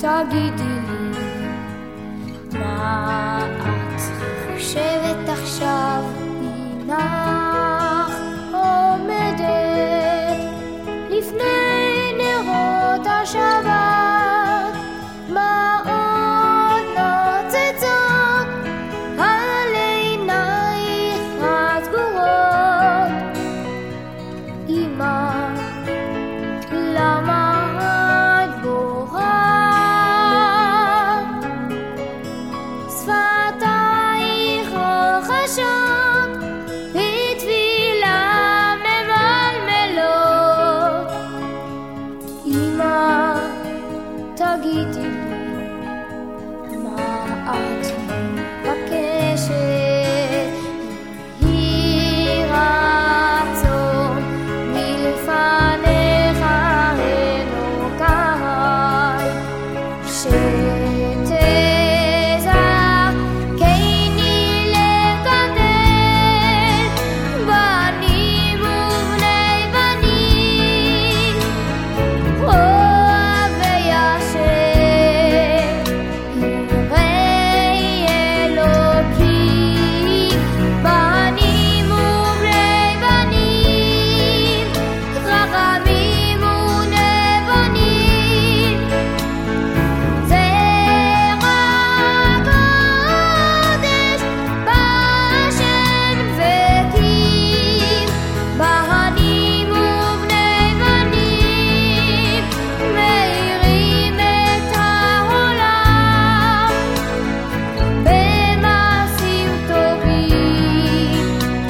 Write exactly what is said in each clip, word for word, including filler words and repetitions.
תגידי לי, מה את חושבת עכשיו? הינך עומדת לפני נרות השבת, מה עוד נוצצות על עינייך הסגורות? אמא, למה את בוכה? שפתייך רוחשות בתפילה ממלמלות. אמא, תגידי לי, מה את מבקשת? יהי רצון מלפניך אלוקיי, שתזכני לגדל בנים ובני בנים, אוהבי השם, יראי אלוקים, בנים ובני בנים, חכמים ונבונים, זרע קודש בהשם דבקים, בנים ובני בנים, מאירים את העולם במעשים טובים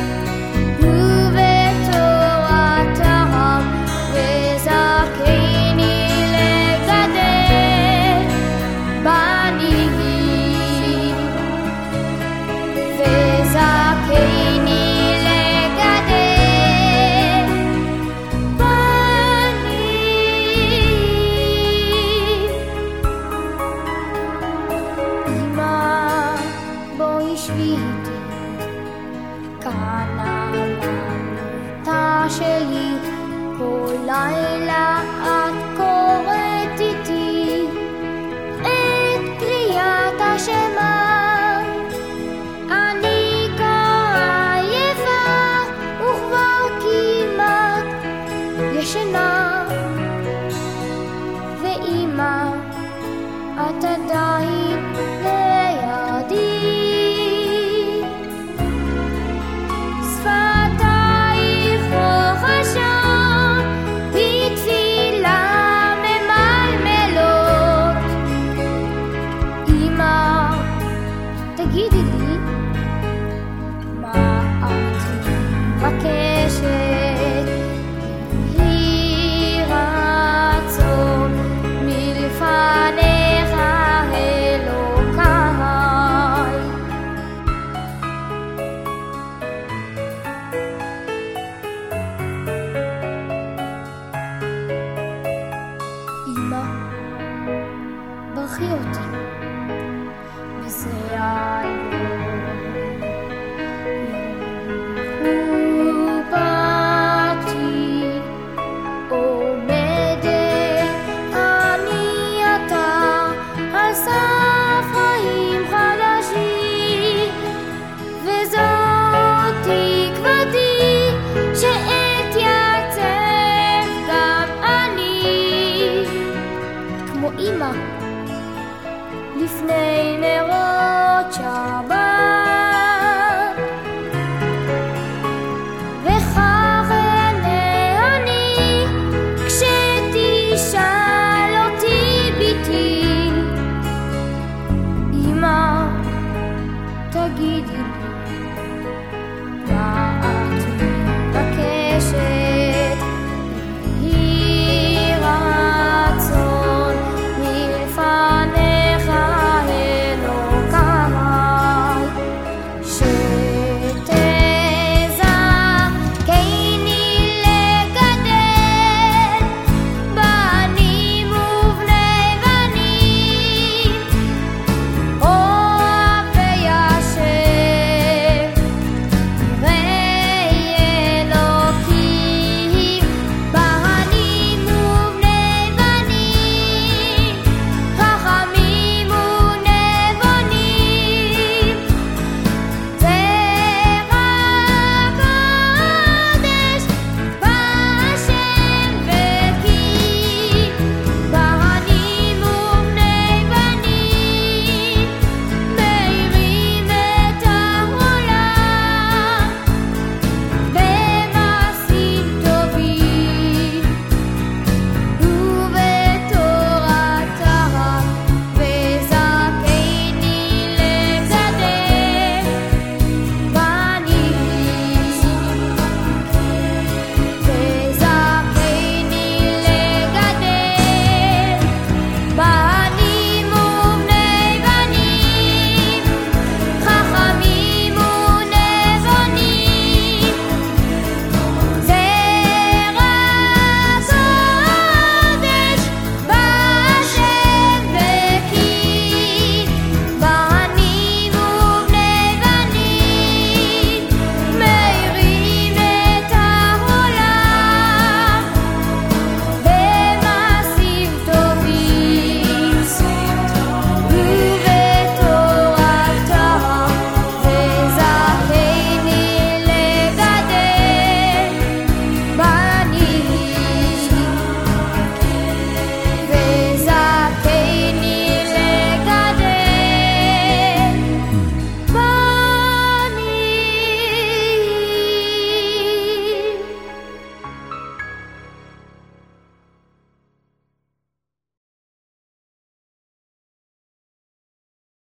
ובתורתם, וזכני לגדל בנים, וזכני לגדל בנים. אמא, בואי שבי איתי כאן על המיטה שלי, כל לילה את קוראת איתי את קריאת השמה. אני כה עייפה וכבר כמעט ישנה, ואמא, את עדיין לידי. שפתייך רוחשות בתפילה ממלמלות. אמא, תגידי לי, מה את מבקשת? יהי רצון מלפניך אלוקיי. אמא, ברכי אותי בזריעה ובאתי, עומדת אני עתה על סף חיים חדשים, וזאת תקוותי שאתייצב גם אני כמו אמא לפני נרות שבת.